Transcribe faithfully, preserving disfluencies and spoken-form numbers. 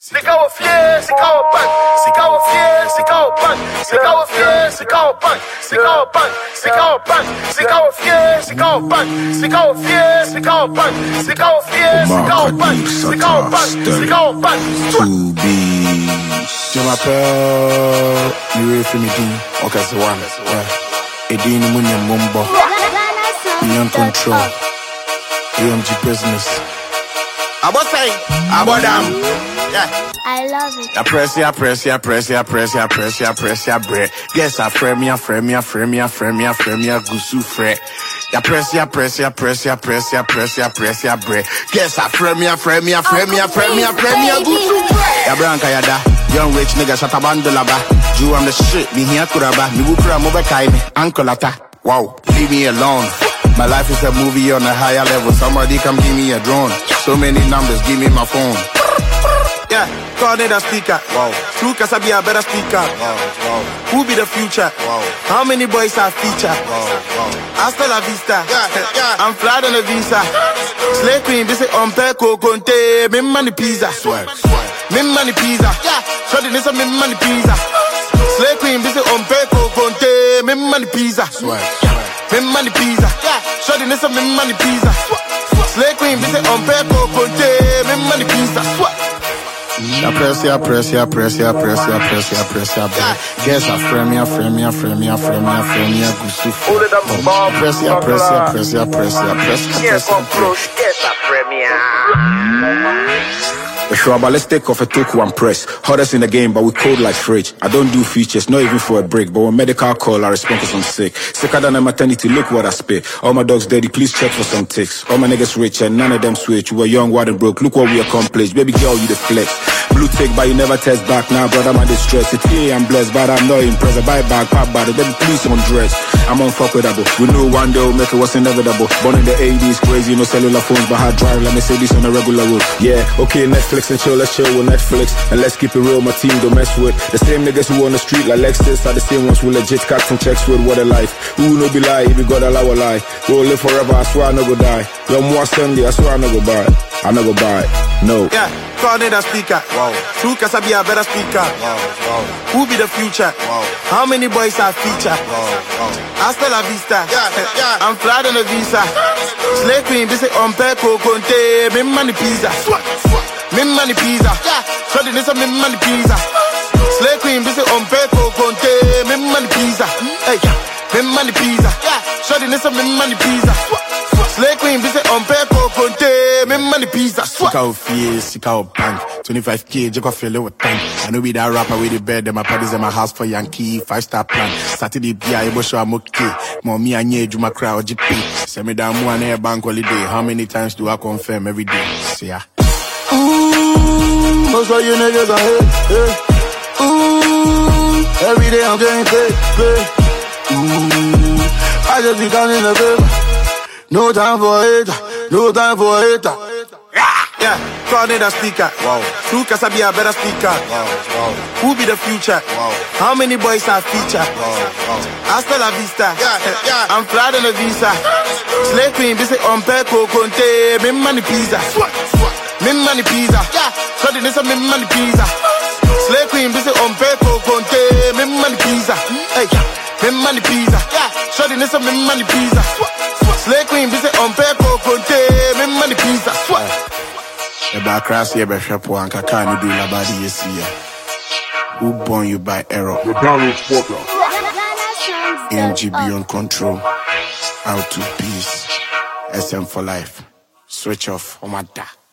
Sikawa fier, sikawa pan, sikawa fier, sikawa pan, sikawa fier, sikawa pan, sikawa pan, sikawa pan, sikawa fier, sikawa pan, sikawa fier, sikawa pan, sikawa fier, sikawa pan, sikawa pan, sikawa pan. To be, je m'appelle, lui Finidi, Okasawan, Edine Munya Mumbo, Beyond Control, A M G Business. About say, about them. Yeah. I love it. I press ya, press ya, press ya, press ya, press ya, press ya, bread. Guess I frame ya, frame ya, frame ya, frame ya, frame ya, gusu fret. Ya press ya, press ya, press ya, press ya, press ya, press ya, bread. Guess I frame ya, frame ya, frame ya, frame ya, frame ya, gusu fret. Ya branca ya da, young rich nigga shut up and laba. Jew I'm the shit, me here kuraba, me wukura mobe kaime, uncle ata. Wow, leave me alone. My life is a movie on a higher level. Somebody come give me a drone. So many numbers, give me my phone. Yeah, call it a speaker. Wow. True Kasabia, better speaker. Wow. Wow. Who be the future? Wow. How many boys are feature? Wow. Wow. Hasta la vista. Yeah, yeah. I'm flat on a visa. Slay queen, this is on Peko Conte. Me money pizza. Swag, swag. Me money pizza. Yeah. Shorty, this is me money pizza. Slay queen, this is on Peko Conte. Me money pizza. Swag, swag. Me money pizza. Yeah. Shorty, this is me money pizza. Slay queen, this is on Peko Conte. Me money pizza. Swag. I press ya, press ya, press ya, press ya, press ya, press ya, bread. Guess I frame ya, frame ya, frame ya, frame ya, frame ya, gusu fret. Press ya, press ya, press ya, press ya, press ya, press ya, bread. Guess I frame ya. Sure, but let's take off a toku and press. Hardest in the game, but we cold like fridge. I don't do features, not even for a break. But when medical call, I respond cause I'm sick. Sicker than a maternity, look what I spit. All my dogs dirty, please check for some ticks. All my niggas rich and none of them switch. You were young, wild and broke, look what we accomplished. Baby girl, you the flex. Blue tick, but you never test back. Now, brother, I'm distress. It's here, I'm blessed, but I'm not impressed. I buy back, pop body, baby, please, I'm dressed. I'm unfuckable. We know one day we'll make it what's inevitable. Born in the eighties, crazy, no cellular phones, but hard drive, let me say this on a regular road. Yeah, okay, Netflix and chill, let's chill with Netflix. And let's keep it real, my team don't mess with. The same niggas who on the street like Lexus are the same ones who legit cats and checks with. What a life. Who no be lie, if you got a lie, will lie. We'll live forever, I swear I no go die. Yo, more Sunday, I swear I no go buy. I no go buy. No. Yeah, call it a speaker. Wow. True Kasabia, better speaker. Wow. Wow. Who be the future? Wow. How many boys are feature? Wow. Wow. Hasta la vista. Yeah, yeah. I'm flat on a visa. Slay queen, this is on Peko Conte. Me money pizza. Me money pizza. Yeah. Shorty, this is me money pizza. Slay queen, this is on Peko Conte. Me money pizza. Hey, me money pizza. Yeah. Shorty, this is me money pizza. Slay queen, this is on Peko Conte. Me money pizza. Sikawa fier, sikawa bank. twenty-five K, Jacob feel with tank. I know be that rapper with the bed, then my parties in my house for Yankee. Five star plan. Saturday, P I, Ebo show I'm okay. Mommy, I need you, my crowd, G P. Send me down one air bank holiday. How many times do I confirm every day? See ya. Ooh, most of you niggas are hate, hey. Ooh, every day I'm getting paid, paid. Ooh, I just be counting the paper. No time for hater, no time for hater. Yeah, call it a speaker. Wow. True Kasabia, better speaker. Wow. Wow. Who be the future? Wow. How many boys are feature? Wow. Wow. Hasta la vista. Yeah, yeah. I'm flat on a visa. Slay queen, this is on Peko Conte. Me money pizza. Me money pizza. Yeah. Shorty, this is me money pizza. Slay queen, this is on Peko Conte. Me money pizza. Hey, me money pizza. Yeah. Shorty, this is me money pizza. Slay queen, this is on Peko Conte. Me money pizza. The back cross here, but Shapo and Kakani do la body, you see. Who born you by error? A M G Beyond Control. Out to peace. S M for life. Switch off. Omada.